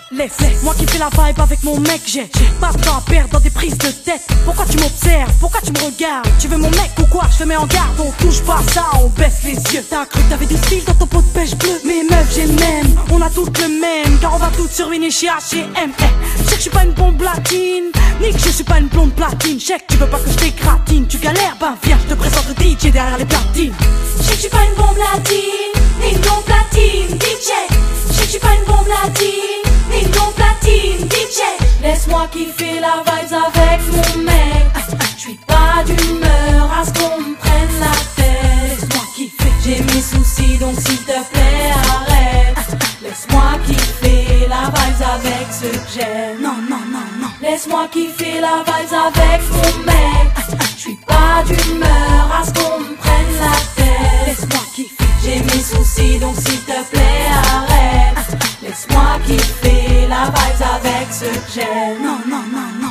Laisse-moi kiffer la vibe avec mon mec, j'ai pas de temps à perdre dans des prises de tête. Pourquoi tu m'observes, pourquoi tu me regardes? Tu veux mon mec ou quoi? Je te mets en garde, on touche pas à ça, on baisse les yeux. T'as cru que t'avais du style dans ton pot de pêche bleu? Mes meufs j'ai le même, on a toutes le même, car on va toutes survenir chez H&M. Je sais que je suis pas une bombe latine, ni que je suis pas une blonde platine. Je sais que tu veux pas que je t'écratine, tu galères, ben viens, je te présente le DJ derrière les platines. Je sais que je suis pas une bombe latine, ni une blonde platine, DJ. Je sais que je suis pas une bombe latine, ni une blonde platine, DJ. Laisse-moi kiffer la vibes avec mon mec. Je suis pas d'humeur à ce qu'on me prenne la tête. Laisse-moi kiffer, j'ai mes soucis donc s'il te plaît arrête. Laisse-moi kiffer la vibes avec ceux que j'aime. Non, non, non, non. Laisse-moi kiffer la vibes avec mon mec. Je suis pas d'humeur à ce qu'on me prenne la tête. Laisse-moi kiffer, j'ai mes soucis donc s'il te plaît arrête. Laisse-moi kiffer la vibes avec ceux que j'aime. non, non, non, non.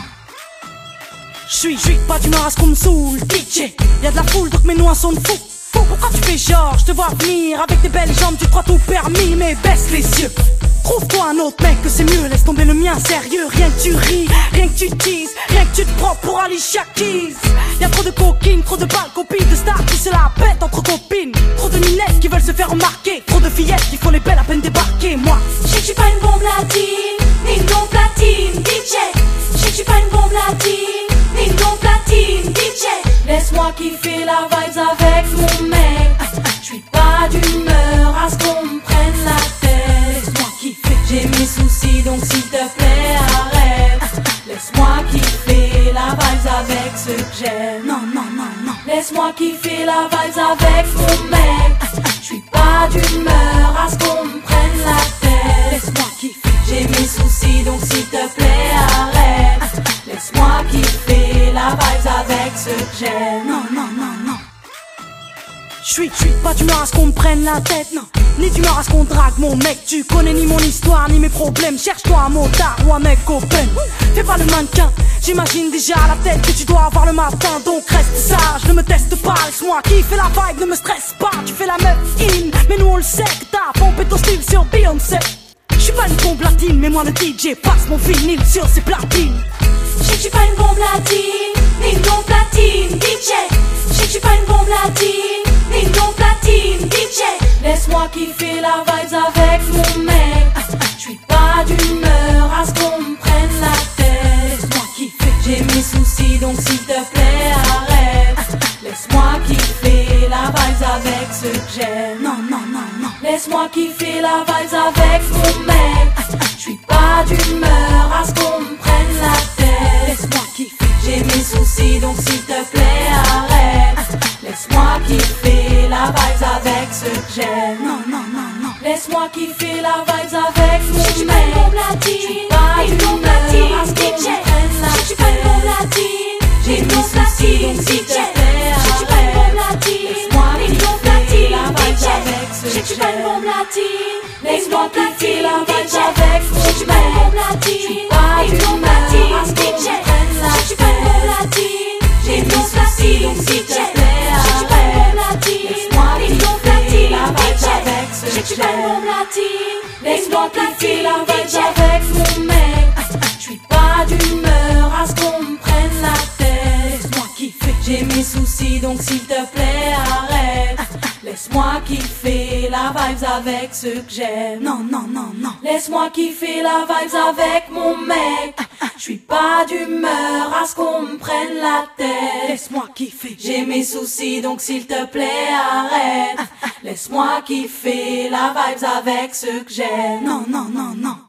J'suis pas d'humeur à ce qu'on me saoule, DJ. Y'a de la foule donc mes noix sont fous. Pourquoi tu fais genre, je te vois venir avec tes belles jambes, tu crois tout permis, mais baisse les yeux. Trouve-toi un autre mec que c'est mieux, laisse tomber le mien sérieux. Rien que tu ris, rien que tu teases, rien que tu te prends pour Alicia Keys. Y'a trop de coquines, trop de balles, copines, de stars qui se la pètent entre copines. Trop de minettes qui veulent se faire remarquer, trop de fillettes qui font les belles à peine débarquer. Moi, je sais que je suis pas une bombe latine, ni une blonde platine, DJ. Je sais que je suis pas une bombe latine, ni une blonde platine, DJ. Laisse-moi kiffer la vibes avec mon mec. Je suis pas d'humeur à ce qu'on me prenne la tête. laisse-moi kiffer, j'ai mes soucis donc s'il te plaît arrête. Laisse-moi kiffer la vibes avec ceux que j'aime. non, non, non, non. Laisse-moi kiffer la vibes avec mon mec. Je suis pas d'humeur à ce qu'on me prenne la tête. Laisse-moi kiffer, j'ai mes soucis donc s'il te plaît arrête. Laisse-moi kiffer la vibes avec ceux que j'aime. non, non, non, non. J'suis pas d'humeur à ce qu'on me prenne la tête, non. Ni d'humeur à ce qu'on drague mon mec. Tu connais ni mon histoire ni mes problèmes. Cherche-toi un motard ou un mec open. Fais pas le mannequin, j'imagine déjà la tête que tu dois avoir le matin. Donc reste sage, ne me teste pas. Laisse-moi kiffer la vibe, ne me stresse pas. Tu fais la meuf in, mais nous on le sait que t'as pompé ton style sur Beyoncé. J'suis pas une bombe latine, mais moi le DJ passe mon vinyle sur ses platines. Je sais que je suis pas une bombe latine, ni une blonde platine, DJ. Je sais que je suis pas une bombe latine, ni une blonde platine, DJ. Laisse-moi kiffer la vibes avec mon mec. Je suis pas d'humeur à ce qu'on me prenne la tête. Laisse-moi kiffer, j'ai mes soucis donc s'il te plaît arrête. Laisse-moi kiffer la vibes avec ceux que j'aime. non, non, non, non. Laisse-moi kiffer la vibes avec mon mec. Je suis pas d'humeur à ce qu'on me prenne la tête. Laisse-moi kiffer, j'ai mes soucis donc s'il te plaît arrête. Laisse-moi kiffer la vibes avec ceux que j'aime. non, non, non, non. Laisse-moi kiffer la vibes avec mon mec. Je suis pas une bombe latine, pas ni une d'humeur blonde platine, à ce qu'on DJ. me prenne la Je suis pas une bombe latine, J'ai ni une mes blonde soucis platine, donc s'il te DJ. plaît Je suis pas une bombe arrête. latine, Laisse-moi ni une blonde kiffer la platine, vibes DJ. avec ceux Je que suis pas une j'aime. bombe latine, ni une Laisse-moi blonde kiffer platine, la vibes DJ. avec Je mon suis pas une bombe mec. latine, Pas ni une blonde d'humeur platine, à ce qu'on DJ. me prenne la Je suis pas une bombe tête. latine, J'ai ni une mes blonde soucis platine, donc s'il te DJ. plaît Je suis pas une bombe arrête. latine, Laisse-moi ni une blonde kiffer platine, la vibes DJ. avec ceux Je que suis pas une bombe j'aime. latine, ni une Laisse-moi blonde kiffer platine, la vibes DJ. avec mon mec. Je suis pas d'humeur à ce qu'on me prenne la tête. Laisse-moi kiffer, J'ai mes soucis donc s'il te plaît arrête. Laisse-moi kiffer la vibes avec ceux que j'aime. non, non, non, non. Laisse-moi kiffer la vibes avec mon mec. Je suis pas d'humeur à ce qu'on me prenne la tête. Laisse-moi kiffer, J'ai mes soucis donc s'il te plaît arrête. Laisse-moi kiffer la vibes avec ceux que j'aime. non, non, non, non.